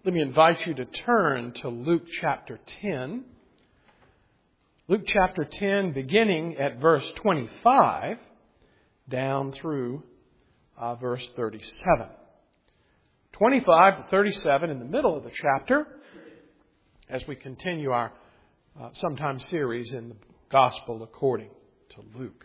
Let me invite you to turn to Luke chapter 10. Luke chapter 10, beginning at verse 25, down through verse 37. 25 to 37 in the middle of the chapter, as we continue our sometime series in the Gospel according to Luke.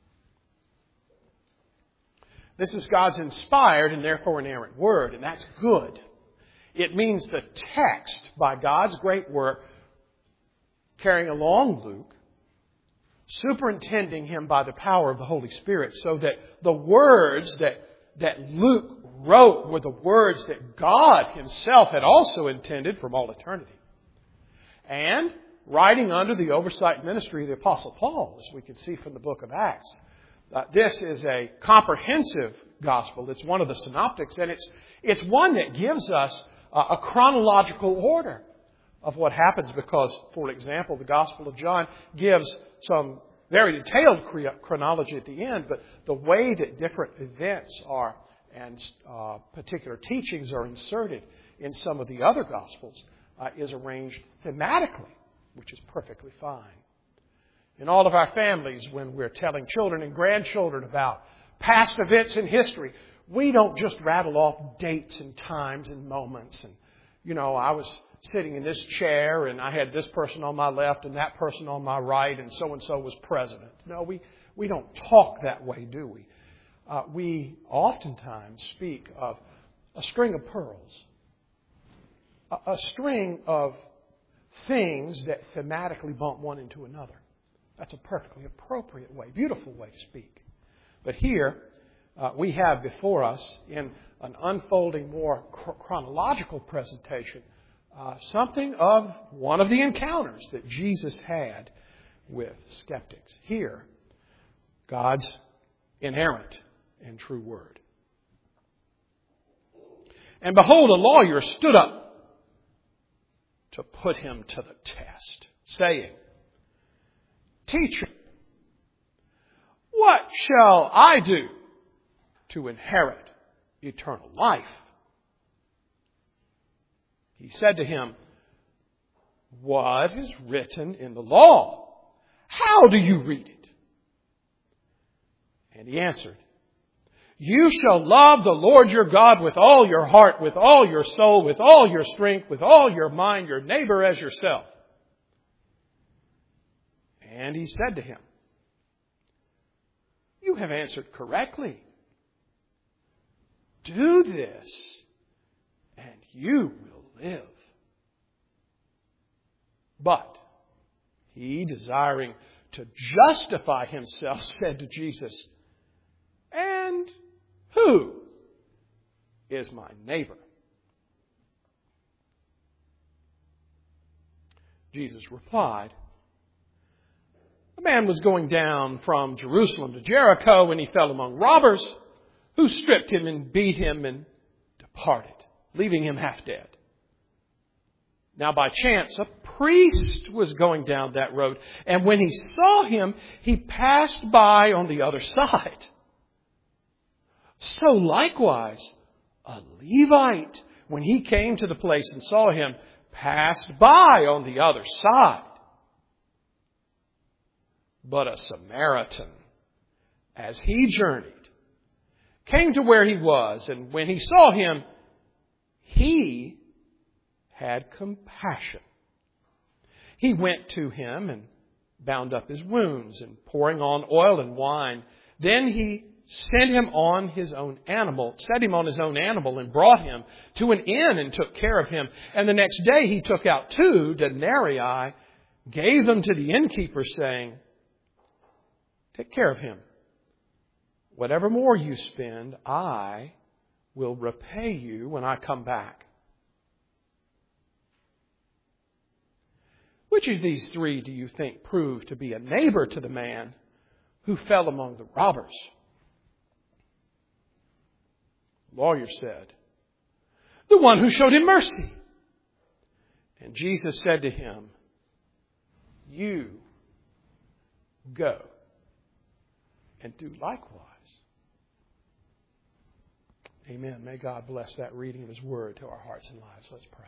This is God's inspired and therefore inerrant word, and that's good. It means the text, by God's great work, carrying along Luke, superintending him by the power of the Holy Spirit, so that the words that Luke wrote were the words that God Himself had also intended from all eternity. And writing under the oversight and ministry of the Apostle Paul, as we can see from the book of Acts. This is a comprehensive gospel. It's one of the synoptics, and it's one that gives us a chronological order of what happens because, for example, the Gospel of John gives some very detailed chronology at the end, but the way that different events are and particular teachings are inserted in some of the other Gospels is arranged thematically, which is perfectly fine. In all of our families, when we're telling children and grandchildren about past events in history, we don't just rattle off dates and times and moments. And, I was sitting in this chair and I had this person on my left and that person on my right and so was president. No, we don't talk that way, do we? We oftentimes speak of a string of pearls, a string of things that thematically bump one into another. That's a perfectly appropriate way, beautiful way to speak. But here we have before us, in an unfolding, more chronological presentation, something of one of the encounters that Jesus had with skeptics. Here, God's inerrant and true word. And behold, a lawyer stood up to put him to the test, saying, "Teacher, what shall I do to inherit eternal life?" He said to him, "What is written in the law? How do you read it?" And he answered, "You shall love the Lord your God with all your heart, with all your soul, with all your strength, with all your mind, your neighbor as yourself." And he said to him, "You have answered correctly. Do this, and you will live." But he, desiring to justify himself, said to Jesus, "And who is my neighbor?" Jesus replied, "A man was going down from Jerusalem to Jericho, and he fell among robbers, who stripped him and beat him and departed, leaving him half dead. Now by chance, a priest was going down that road, and when he saw him, he passed by on the other side. So likewise, a Levite, when he came to the place and saw him, passed by on the other side. But a Samaritan, as he journeyed, came to where he was, and when he saw him, he had compassion. He went to him and bound up his wounds, and pouring on oil and wine, then he set him on his own animal, and brought him to an inn and took care of him. And the next day he took out 2 denarii, gave them to the innkeeper, saying, 'Take care of him. Whatever more you spend, I will repay you when I come back.' Which of these 3 do you think proved to be a neighbor to the man who fell among the robbers?" The lawyer said, "The one who showed him mercy." And Jesus said to him, "You go and do likewise." Amen. May God bless that reading of His Word to our hearts and lives. Let's pray.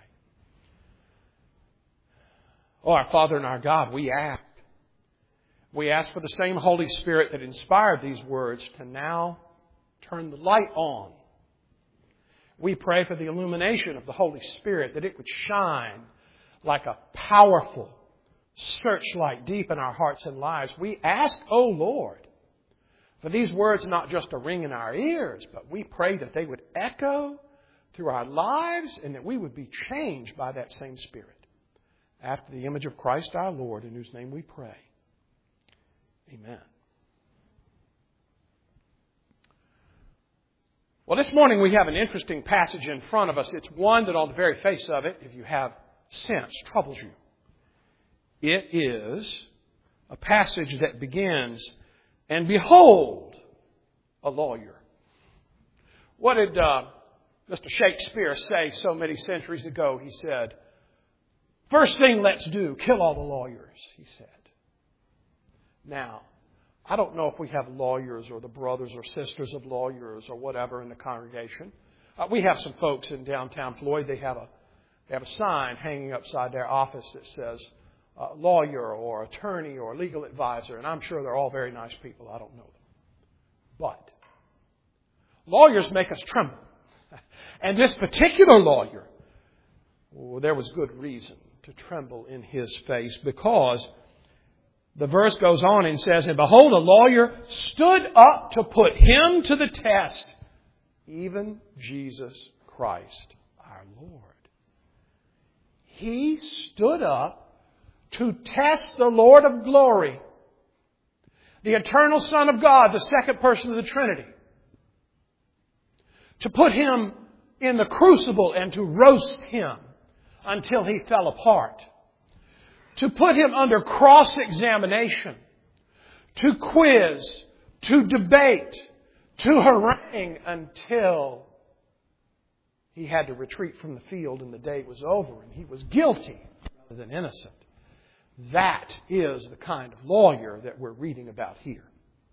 Oh, our Father and our God, we ask for the same Holy Spirit that inspired these words to now turn the light on. We pray for the illumination of the Holy Spirit, that it would shine like a powerful searchlight deep in our hearts and lives. We ask, oh Lord, for these words not just to ring in our ears, but we pray that they would echo through our lives and that we would be changed by that same Spirit. After the image of Christ our Lord, in whose name we pray. Amen. Well, this morning we have an interesting passage in front of us. It's one that on the very face of it, if you have sense, troubles you. It is a passage that begins, and behold, a lawyer. What did Mr. Shakespeare say so many centuries ago? He said, first thing let's do, kill all the lawyers, he said. Now, I don't know if we have lawyers or the brothers or sisters of lawyers or whatever in the congregation. We have some folks in downtown Floyd. They have a sign hanging upside their office that says lawyer or attorney or legal advisor. And I'm sure they're all very nice people. I don't know them. But lawyers make us tremble. And this particular lawyer, there was good reason to tremble in his face, because the verse goes on and says, and behold, a lawyer stood up to put him to the test, even Jesus Christ our Lord. He stood up to test the Lord of glory, the eternal Son of God, the second person of the Trinity, to put Him in the crucible and to roast Him until He fell apart. To put Him under cross-examination, to quiz, to debate, to harangue until He had to retreat from the field and the day was over and He was guilty rather than innocent. That is the kind of lawyer that we're reading about here.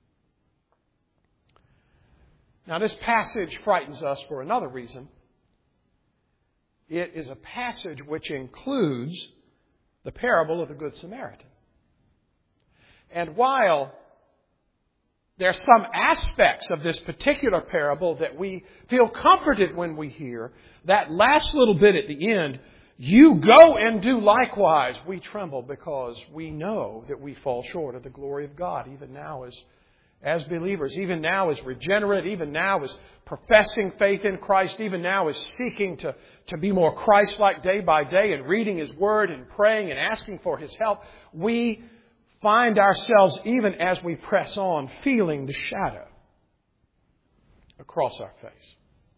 Now, this passage frightens us for another reason. It is a passage which includes the parable of the Good Samaritan. And while there are some aspects of this particular parable that we feel comforted when we hear, that last little bit at the end, you go and do likewise, we tremble because we know that we fall short of the glory of God, even now as believers, even now as regenerate, even now as professing faith in Christ, even now as seeking to be more Christ-like day by day and reading His Word and praying and asking for His help. We find ourselves, even as we press on, feeling the shadow across our face.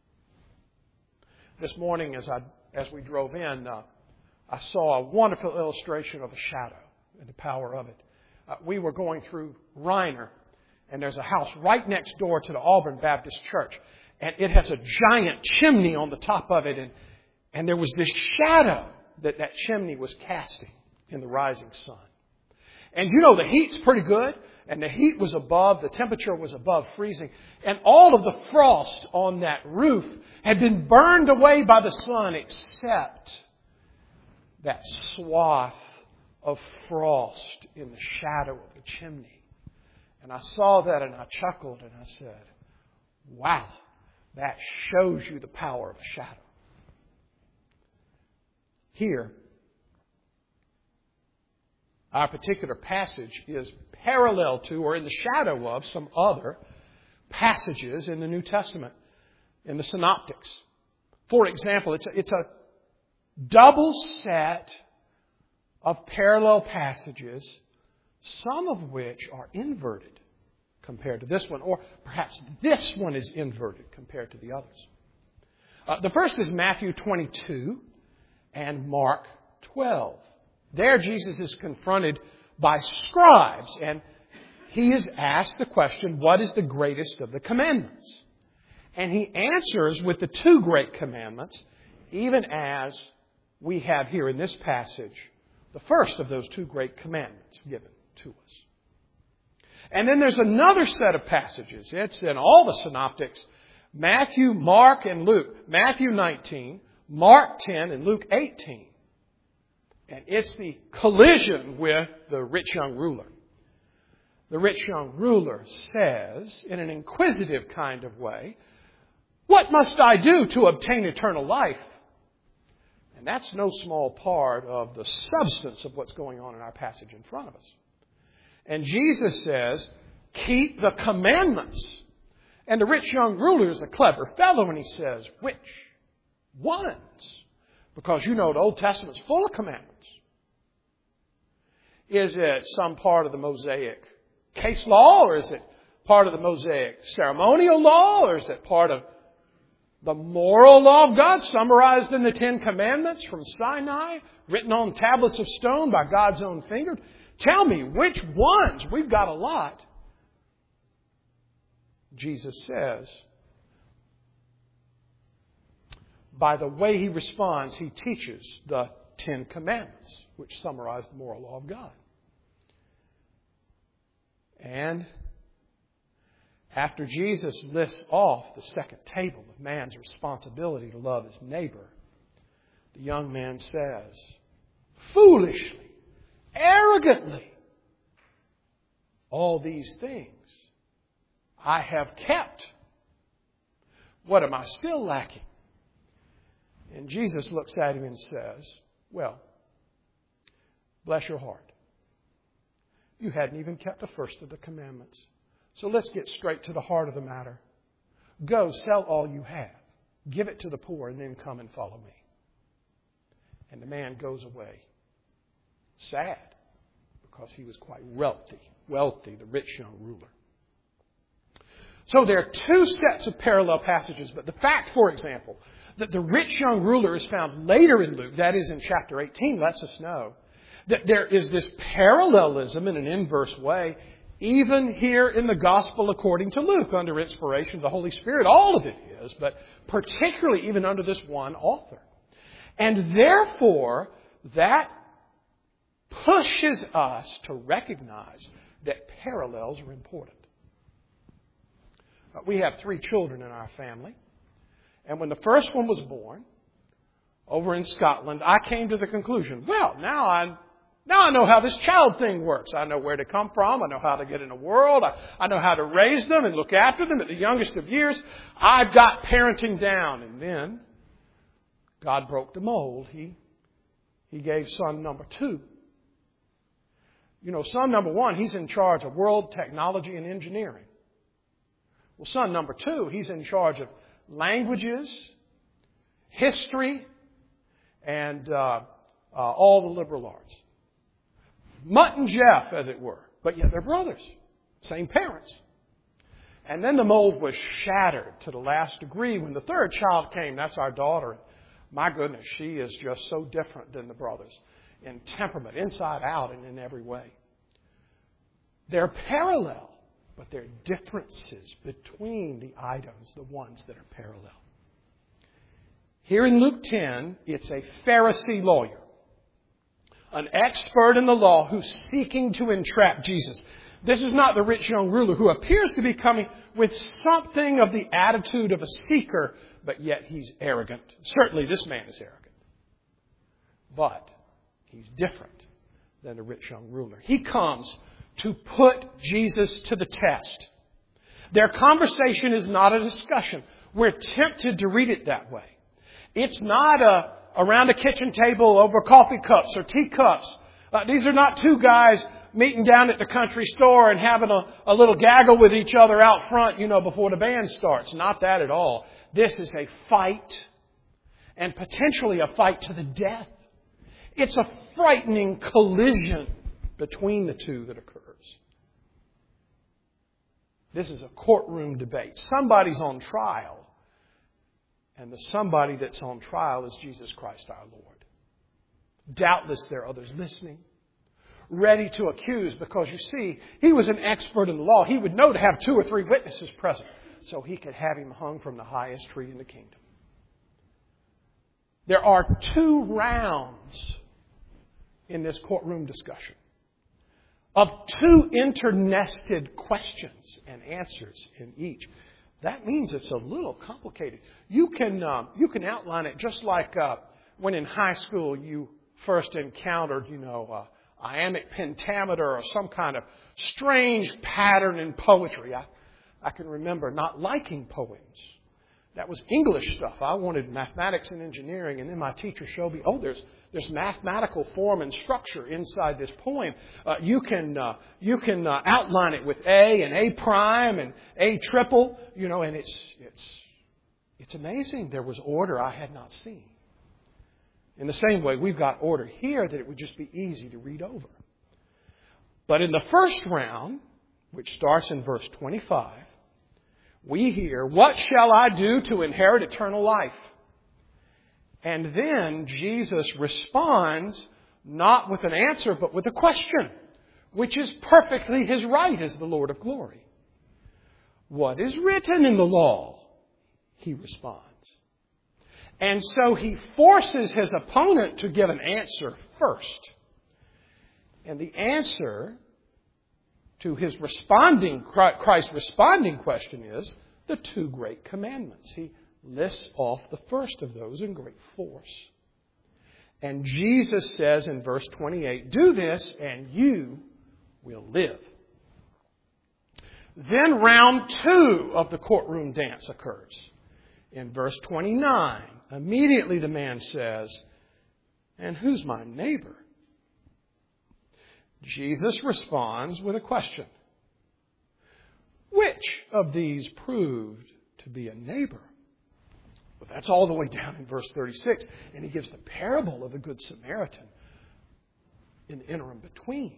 This morning as we drove in, I saw a wonderful illustration of a shadow and the power of it. We were going through Reiner, and there's a house right next door to the Auburn Baptist Church. And it has a giant chimney on the top of it. And there was this shadow that chimney was casting in the rising sun. And you know, the heat's pretty good. And the heat was the temperature was above freezing. And all of the frost on that roof had been burned away by the sun, except that swath of frost in the shadow of the chimney. And I saw that and I chuckled and I said, wow, that shows you the power of a shadow. Here, our particular passage is parallel to or in the shadow of some other passages in the New Testament, in the Synoptics. For example, it's a double set of parallel passages, some of which are inverted compared to this one, or perhaps this one is inverted compared to the others. The first is Matthew 22 and Mark 12. There Jesus is confronted by scribes, and he is asked the question, what is the greatest of the commandments? And he answers with the two great commandments, even as we have here in this passage the first of those two great commandments given to us. And then there's another set of passages. It's in all the synoptics, Matthew, Mark, and Luke. Matthew 19, Mark 10, and Luke 18. And it's the collision with the rich young ruler. The rich young ruler says, in an inquisitive kind of way, "What must I do to obtain eternal life?" And that's no small part of the substance of what's going on in our passage in front of us. And Jesus says, "Keep the commandments." And the rich young ruler is a clever fellow, and he says, "Which ones?" Because you know the Old Testament's full of commandments. Is it some part of the Mosaic case law, or is it part of the Mosaic ceremonial law, or is it part of the moral law of God summarized in the Ten Commandments from Sinai, written on tablets of stone by God's own finger? Tell me, which ones? We've got a lot. Jesus says, by the way he responds, he teaches the Ten Commandments, which summarize the moral law of God. And after Jesus lists off the second table of man's responsibility to love his neighbor, the young man says, foolishly, arrogantly, all these things I have kept. What am I still lacking? And Jesus looks at him and says, well, bless your heart. You hadn't even kept the first of the commandments. So let's get straight to the heart of the matter. Go, sell all you have. Give it to the poor, and then come and follow me. And the man goes away. Sad, because he was quite wealthy, the rich young ruler. So there are two sets of parallel passages, but the fact, for example, that the rich young ruler is found later in Luke, that is in chapter 18, lets us know that there is this parallelism in an inverse way, even here in the Gospel according to Luke, under inspiration of the Holy Spirit. All of it is, but particularly even under this one author. And therefore, that pushes us to recognize that parallels are important. We have 3 children in our family. And when the first one was born, over in Scotland, I came to the conclusion, well, now I know how this child thing works. I know where to come from. I know how to get in the world. I know how to raise them and look after them at the youngest of years. I've got parenting down. And then God broke the mold. He gave son number 2. You know, son number 1, he's in charge of world technology and engineering. Well, son number 2, he's in charge of languages, history, and all the liberal arts. Mutt and Jeff, as it were. But yet they're brothers. Same parents. And then the mold was shattered to the last degree when the third child came. That's our daughter. My goodness, she is just so different than the brothers in temperament, inside out, and in every way. They're parallel, but there are differences between the items, the ones that are parallel. Here in Luke 10, it's a Pharisee lawyer, an expert in the law who's seeking to entrap Jesus. This is not the rich young ruler who appears to be coming with something of the attitude of a seeker, but yet he's arrogant. Certainly this man is arrogant. But he's different than the rich young ruler. He comes to put Jesus to the test. Their conversation is not a discussion. We're tempted to read it that way. It's not around a kitchen table over coffee cups or teacups. These are not 2 guys meeting down at the country store and having a little gaggle with each other out front, before the band starts. Not that at all. This is a fight, and potentially a fight to the death. It's a frightening collision between the 2 that occurs. This is a courtroom debate. Somebody's on trial. And the somebody that's on trial is Jesus Christ our Lord. Doubtless there are others listening, ready to accuse, because you see, he was an expert in the law. He would know to have 2 or 3 witnesses present so he could have him hung from the highest tree in the kingdom. There are 2 rounds in this courtroom discussion of 2 internested questions and answers in each. that means it's a little complicated. You can outline it just like when in high school you first encountered, iambic pentameter or some kind of strange pattern in poetry. I can remember not liking poems. That was English stuff. I wanted mathematics and engineering, and then my teacher showed me, there's mathematical form and structure inside this poem. You can outline it with A and A prime and A triple, and it's amazing. There was order I had not seen. In the same way, we've got order here that it would just be easy to read over. But in the first round, which starts in verse 25, we hear, "What shall I do to inherit eternal life?" And then Jesus responds not with an answer, but with a question, which is perfectly His right as the Lord of glory. "What is written in the law?" He responds. And so He forces His opponent to give an answer first. And the answer to Christ's responding question is the two great commandments. He lists off the first of those in great force. And Jesus says in verse 28, "Do this and you will live." Then round 2 of the courtroom dance occurs. In verse 29, immediately the man says, "And who's my neighbor?" Jesus responds with a question. Which of these proved to be a neighbor? Well, that's all the way down in verse 36. And He gives the parable of the Good Samaritan in the interim between.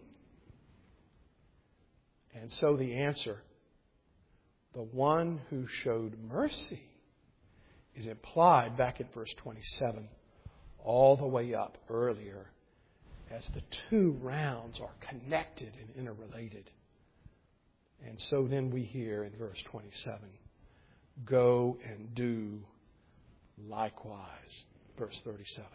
And so the answer, the one who showed mercy, is implied back in verse 27, all the way up earlier, as the two rounds are connected and interrelated. And so then we hear in verse 27, "Go and do likewise." Verse 37.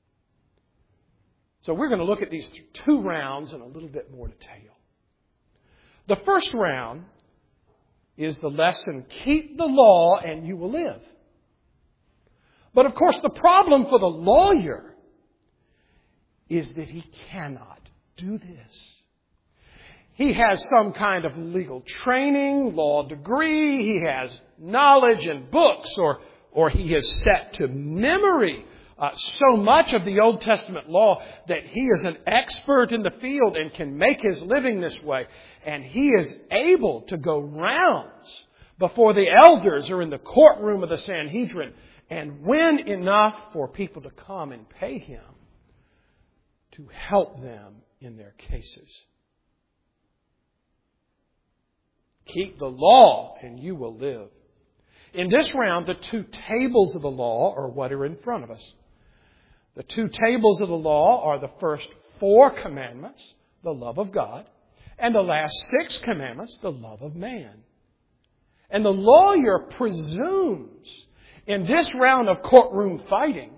So we're going to look at these two rounds in a little bit more detail. The first round is the lesson, keep the law and you will live. But of course the problem for the lawyer is that he cannot do this. He has some kind of legal training, law degree, he has knowledge and books, or he has set to memory so much of the Old Testament law that he is an expert in the field and can make his living this way. And he is able to go rounds before the elders or in the courtroom of the Sanhedrin and win enough for people to come and pay him to help them in their cases. Keep the law and you will live. In this round, the two tables of the law are what are in front of us. The two tables of the law are the first 4 commandments, the love of God, and the last 6 commandments, the love of man. And the lawyer presumes in this round of courtroom fighting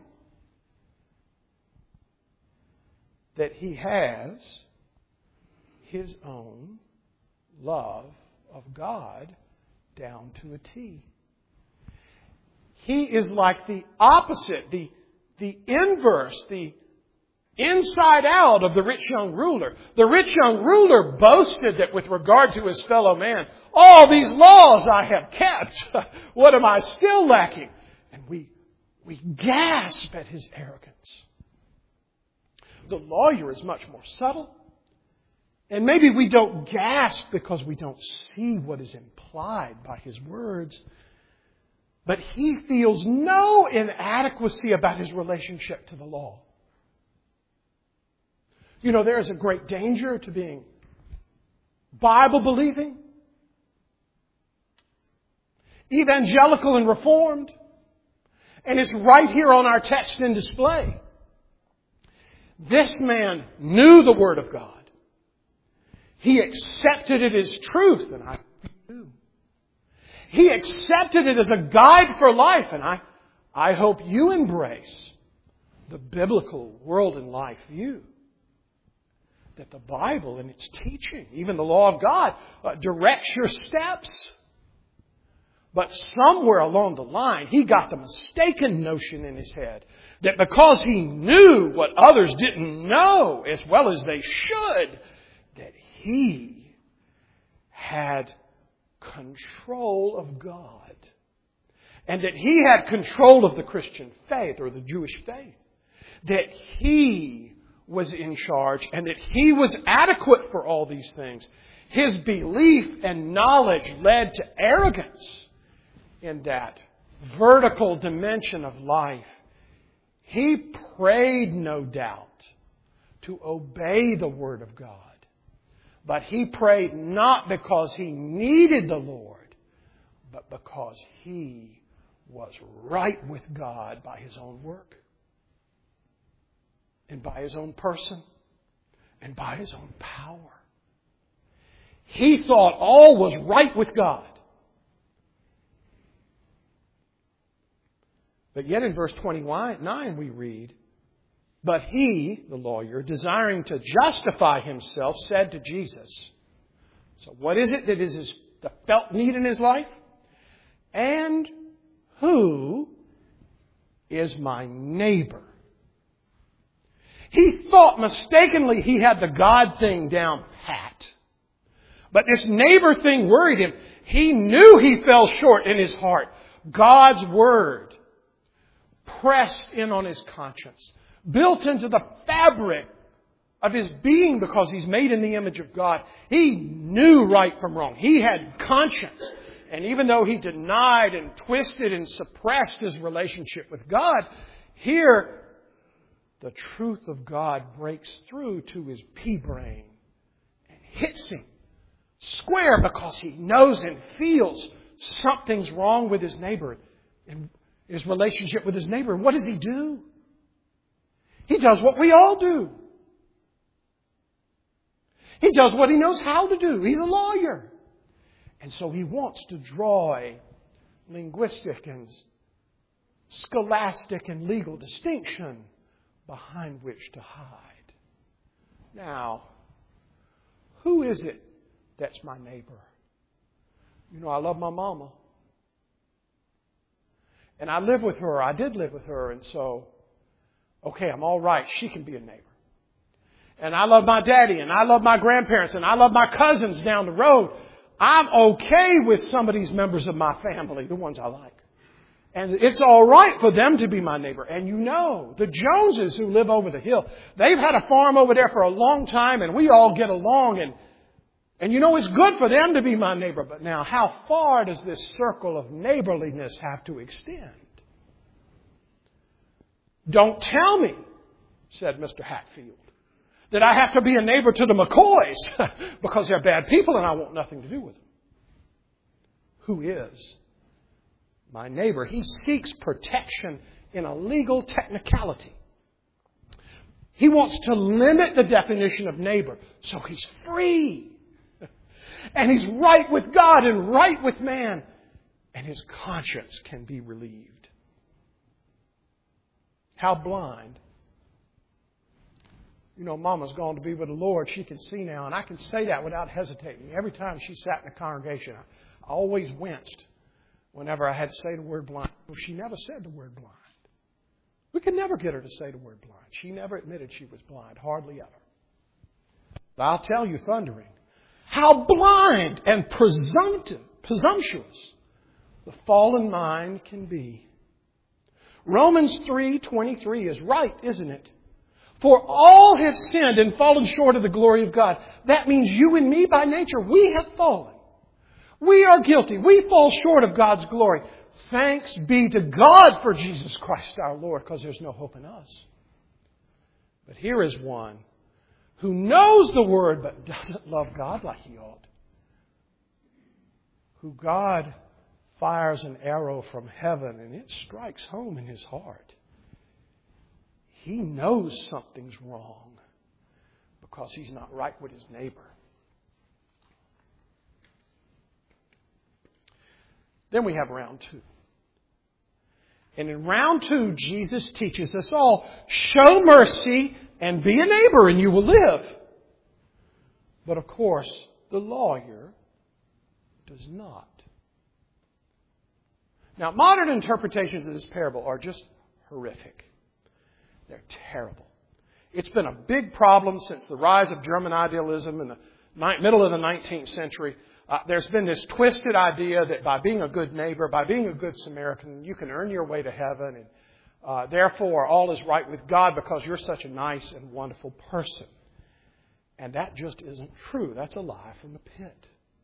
that he has his own love of God down to a T. He is like the opposite, the inverse, the inside out of the rich young ruler. The rich young ruler boasted that with regard to his fellow man, all these laws I have kept. What am I still lacking? And we gasp at his arrogance. The lawyer is much more subtle. And maybe we don't gasp because we don't see what is implied by his words. But he feels no inadequacy about his relationship to the law. You know, there is a great danger to being Bible-believing, evangelical and reformed. And it's right here on our text in display. This man knew the Word of God. He accepted it as truth, and I do. He accepted it as a guide for life, and I hope you embrace the biblical world and life view. That the Bible and its teaching, even the law of God, directs your steps. But somewhere along the line, he got the mistaken notion in his head that because he knew what others didn't know as well as they should, that he had control of God. And that he had control of the Christian faith or the Jewish faith. That he was in charge and that he was adequate for all these things. His belief and knowledge led to arrogance in that vertical dimension of life. He prayed, no doubt, to obey the Word of God. But he prayed not because he needed the Lord, but because he was right with God by his own work, and by his own person, and by his own power. He thought all was right with God. But yet in verse 29 we read, "But he," the lawyer, "desiring to justify himself, said to Jesus." So what is it that is the felt need in his life? "And who is my neighbor?" He thought mistakenly he had the God thing down pat. But this neighbor thing worried him. He knew he fell short in his heart. God's Word pressed in on his conscience, built into the fabric of his being because he's made in the image of God. He knew right from wrong. He had conscience. And even though he denied and twisted and suppressed his relationship with God, here the truth of God breaks through to his pea-brain and hits him square because he knows and feels something's wrong with his neighbor and his relationship with his neighbor. And what does he do? He does what we all do. He does what he knows how to do. He's a lawyer. And so he wants to draw a linguistic and scholastic and legal distinction behind which to hide. Now, who is it that's my neighbor? You know, I love my mama. And I live with her. I did live with her. And so, okay, I'm all right. She can be a neighbor. And I love my daddy. And I love my grandparents. And I love my cousins down the road. I'm okay with some of these members of my family, the ones I like. And it's all right for them to be my neighbor. And you know, the Joneses who live over the hill, they've had a farm over there for a long time. And we all get along. And you know, it's good for them to be my neighbor. But now, how far does this circle of neighborliness have to extend? "Don't tell me," said Mr. Hatfield, "that I have to be a neighbor to the McCoys because they're bad people and I want nothing to do with them." Who is my neighbor? He seeks protection in a legal technicality. He wants to limit the definition of neighbor so he's free. And he's right with God and right with man. And his conscience can be relieved. How blind. You know, Mama's gone to be with the Lord. She can see now. And I can say that without hesitating. Every time she sat in the congregation, I always winced whenever I had to say the word blind. Well, she never said the word blind. We could never get her to say the word blind. She never admitted she was blind. Hardly ever. But I'll tell you, thundering, how blind and presumptuous the fallen mind can be. Romans 3:23 is right, isn't it? For all have sinned and fallen short of the glory of God. That means you and me by nature, we have fallen. We are guilty. We fall short of God's glory. Thanks be to God for Jesus Christ our Lord, because there's no hope in us. But here is one who knows the Word but doesn't love God like he ought. Who God fires an arrow from heaven and it strikes home in his heart. He knows something's wrong because he's not right with his neighbor. Then we have round 2. And in round 2, Jesus teaches us all, show mercy and be a neighbor and you will live. But of course, the lawyer does not. Now, modern interpretations of this parable are just horrific. They're terrible. It's been a big problem since the rise of German idealism in the middle of the 19th century. There's been this twisted idea that by being a good neighbor, by being a good Samaritan, you can earn your way to heaven, and therefore all is right with God because you're such a nice and wonderful person. And that just isn't true. That's a lie from the pit.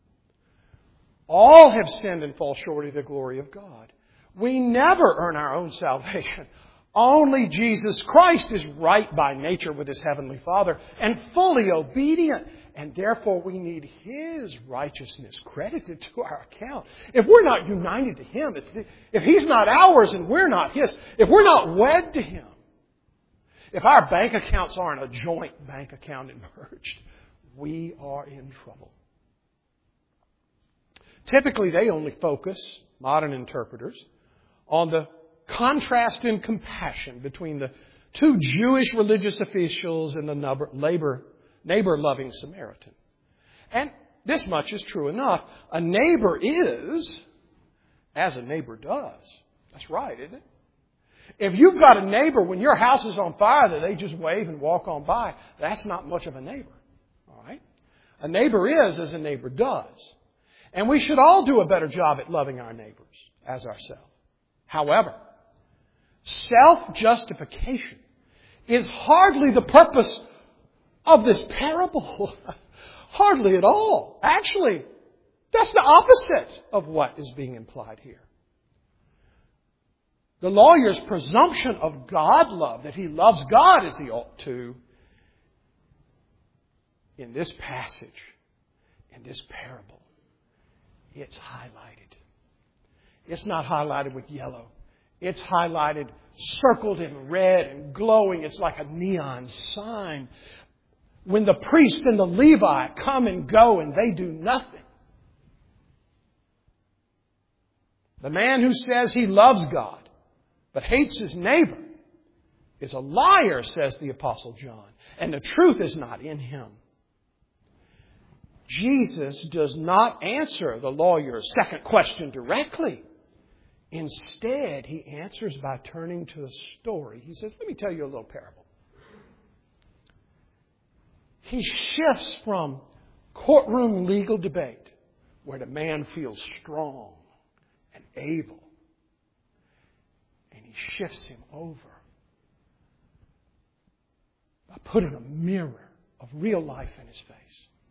All have sinned and fall short of the glory of God. We never earn our own salvation. Only Jesus Christ is right by nature with His Heavenly Father and fully obedient. And therefore we need His righteousness credited to our account. If we're not united to Him, if He's not ours and we're not His, if we're not wed to Him, if our bank accounts aren't a joint bank account and merged, we are in trouble. Typically, they only focus, modern interpreters, on the contrast in compassion between the two Jewish religious officials and the neighbor-loving Samaritan. And this much is true enough. A neighbor is as a neighbor does. That's right, isn't it? If you've got a neighbor when your house is on fire that they just wave and walk on by, that's not much of a neighbor. All right? A neighbor is as a neighbor does. And we should all do a better job at loving our neighbors as ourselves. However, self-justification is hardly the purpose of this parable. Hardly at all. Actually, that's the opposite of what is being implied here. The lawyer's presumption of God love, that he loves God as he ought to, in this passage, in this parable, it's highlighted. It's not highlighted with yellow. It's highlighted, circled in red and glowing. It's like a neon sign. When the priest and the Levite come and go and they do nothing. The man who says he loves God but hates his neighbor is a liar, says the Apostle John. And the truth is not in him. Jesus does not answer the lawyer's second question directly. Instead, He answers by turning to a story. He says, let me tell you a little parable. He shifts from courtroom legal debate, where the man feels strong and able, and He shifts him over by putting a mirror of real life in his face.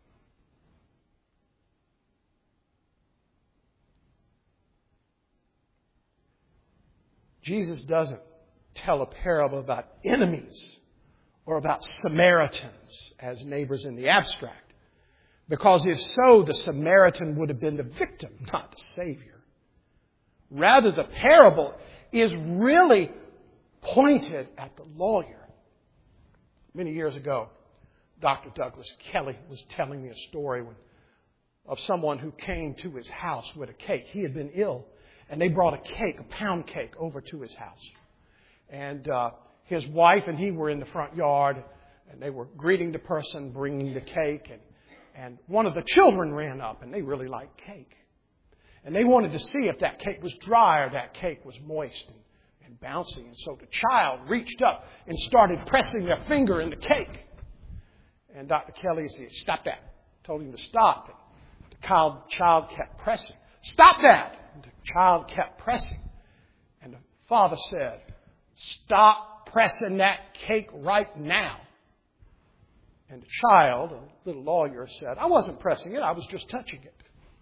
Jesus doesn't tell a parable about enemies or about Samaritans as neighbors in the abstract. Because if so, the Samaritan would have been the victim, not the Savior. Rather, the parable is really pointed at the lawyer. Many years ago, Dr. Douglas Kelly was telling me a story of someone who came to his house with a cake. He had been ill. And they brought a cake, a pound cake, over to his house. And his wife and he were in the front yard. And they were greeting the person, bringing the cake. And one of the children ran up, and they really liked cake. And they wanted to see if that cake was dry or that cake was moist and bouncy. And so the child reached up and started pressing their finger in the cake. And Dr. Kelly said, stop that. Told him to stop. And the child kept pressing. Stop that! And the child kept pressing. And the father said, stop pressing that cake right now. And the child, a little lawyer, said, I wasn't pressing it, I was just touching it.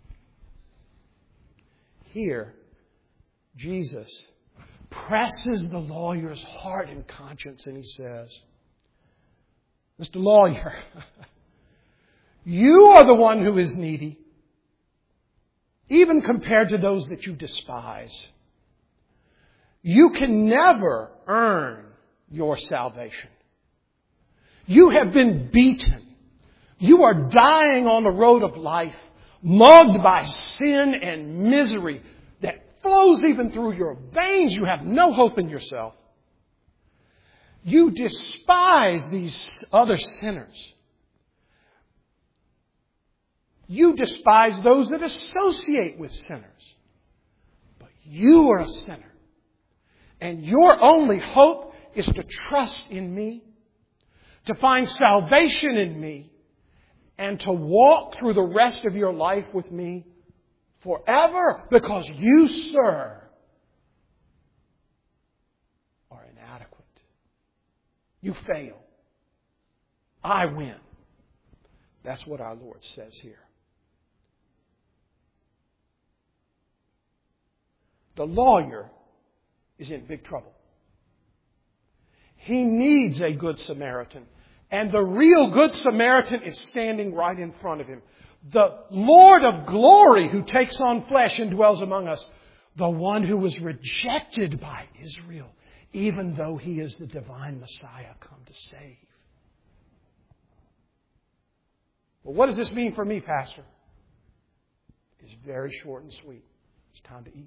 Here, Jesus presses the lawyer's heart and conscience and He says, Mr. Lawyer, you are the one who is needy. Even compared to those that you despise. You can never earn your salvation. You have been beaten. You are dying on the road of life, mugged by sin and misery that flows even through your veins. You have no hope in yourself. You despise these other sinners. You despise those that associate with sinners. But you are a sinner, and your only hope is to trust in me, to find salvation in me, and to walk through the rest of your life with me forever, because you, sir, are inadequate. You fail. I win. That's what our Lord says here. The lawyer is in big trouble. He needs a good Samaritan. And the real good Samaritan is standing right in front of him. The Lord of glory who takes on flesh and dwells among us. The one who was rejected by Israel, even though He is the divine Messiah come to save. Well, what does this mean for me, Pastor? It's very short and sweet. It's time to eat.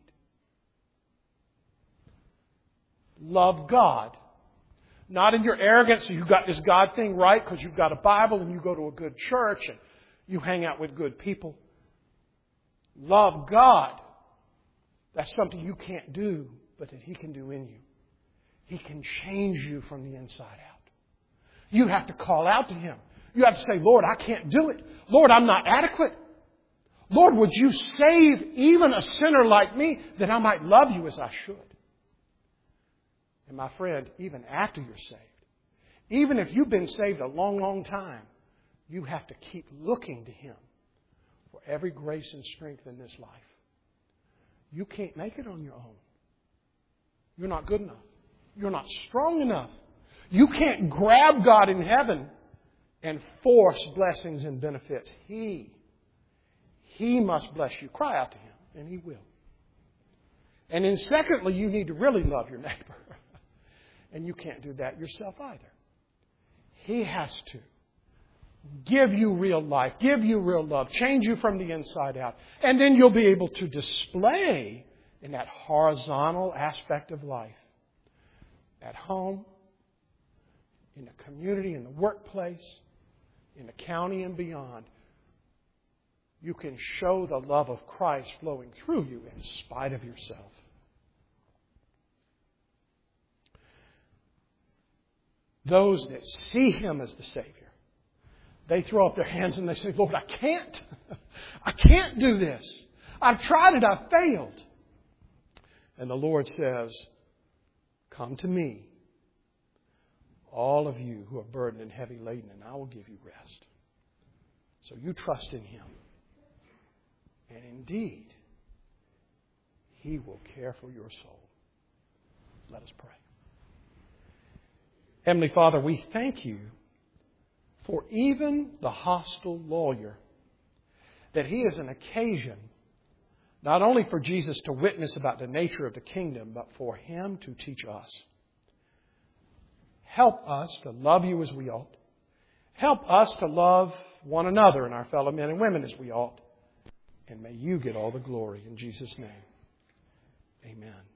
Love God. Not in your arrogance, so you've got this God thing right because you've got a Bible and you go to a good church and you hang out with good people. Love God. That's something you can't do, but that He can do in you. He can change you from the inside out. You have to call out to Him. You have to say, Lord, I can't do it. Lord, I'm not adequate. Lord, would you save even a sinner like me that I might love you as I should? And my friend, even after you're saved, even if you've been saved a long, long time, you have to keep looking to Him for every grace and strength in this life. You can't make it on your own. You're not good enough. You're not strong enough. You can't grab God in heaven and force blessings and benefits. He must bless you. Cry out to Him, and He will. And then secondly, you need to really love your neighbor. And you can't do that yourself either. He has to give you real life, give you real love, change you from the inside out. And then you'll be able to display in that horizontal aspect of life, at home, in the community, in the workplace, in the county and beyond. You can show the love of Christ flowing through you in spite of yourself. Those that see Him as the Savior, they throw up their hands and they say, Lord, I can't. I can't do this. I've tried it. I've failed. And the Lord says, come to me, all of you who are burdened and heavy laden, and I will give you rest. So you trust in Him. And indeed, He will care for your soul. Let us pray. Heavenly Father, we thank You for even the hostile lawyer, that he is an occasion not only for Jesus to witness about the nature of the kingdom, but for Him to teach us. Help us to love You as we ought. Help us to love one another and our fellow men and women as we ought. And may You get all the glory in Jesus' name. Amen.